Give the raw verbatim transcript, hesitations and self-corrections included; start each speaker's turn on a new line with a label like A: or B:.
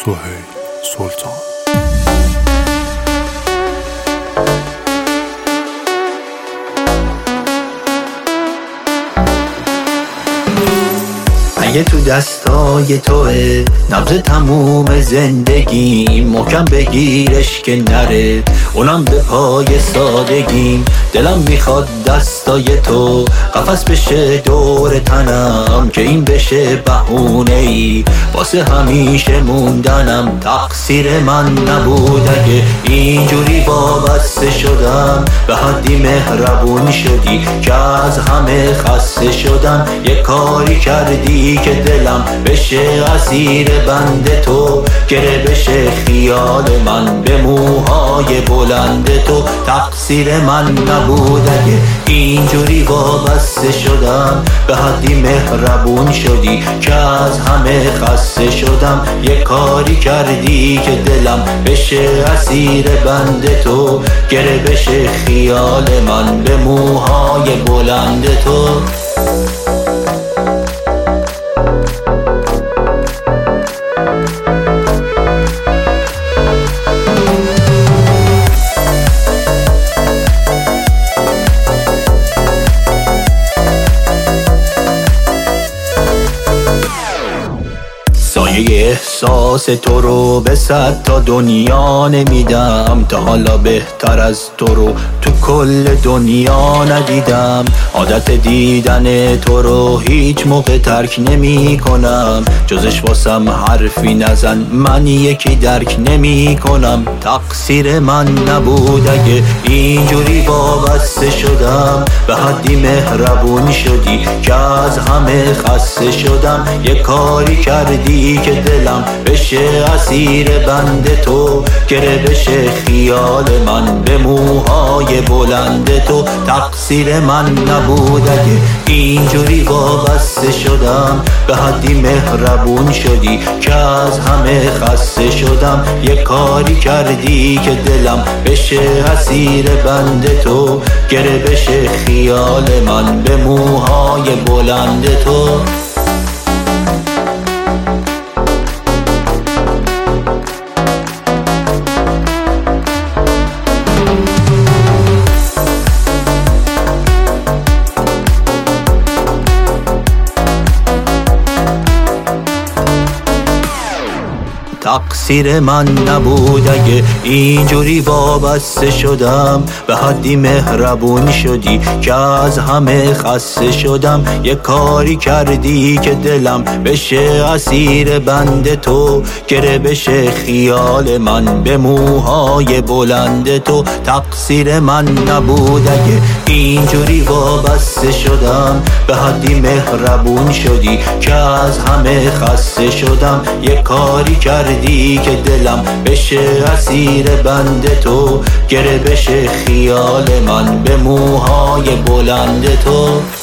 A: سهیل سلطان.
B: اگه تو دستای توه نبض تموم زندگیم، محکم بگیرش که نره اونم به پای سادگیم. دلم میخواد دستای تو قفس بشه دور تنم، که این بشه بهونه ای واسه همیشه موندنم. تقصیر من نبود اگه اینجوری وابسته شدم، به حدی مهربون شدی که از همه خسته شدم. یه کاری کردی که دلم بشه اسیر بند تو، گره بشه خیال من به موهای بلند تو. تقصیر من نبود اگه اینجوری وابسته شدم، به حدی مهربون شدی که از همه خسته شدم. یه کاری کردی که دلم بشه اسیر بند تو، گره بشه خیال من به موهای بلند تو. سایه احساس تو رو به صد تا دنیا نمیدم، تا حالا بهتر از تو رو تو کل دنیا ندیدم. عادت دیدن تو رو هیچ موقع ترک نمی کنم، جزش واسم حرفی نزن من یکی درک نمی کنم. تقصیر من نبود اگه اینجوری وابسته شدم، به حدی مهربون شدی که از همه خسته شدم. یه کاری کردی که دلم بشه اسیر بند تو، گره بشه خیال من به موهای بلند تو. تقصیر من نبود اگه اینجوری وابسته شدم، به حدی مهربون شدی که از همه خسته شدم. یه کاری کردی که دلم بشه اسیر بند تو، گره بشه خیال من به موهای بلند تو. تقصیر من نبود اگه اینجوری وابسته شدم، به حدی مهربون شدی که از همه خسته شدم. یه کاری کردی که دلم بشه اسیر بند تو، گره بشه خیال من به موهای بلند تو. تقصیر من نبود اگه اینجوری وابسته شدم، به حدی مهربون شدی که از همه خسته شدم. یه کاری کردی که دلم بشه اسیر بند تو، گره بشه خیال من به موهای بلند تو.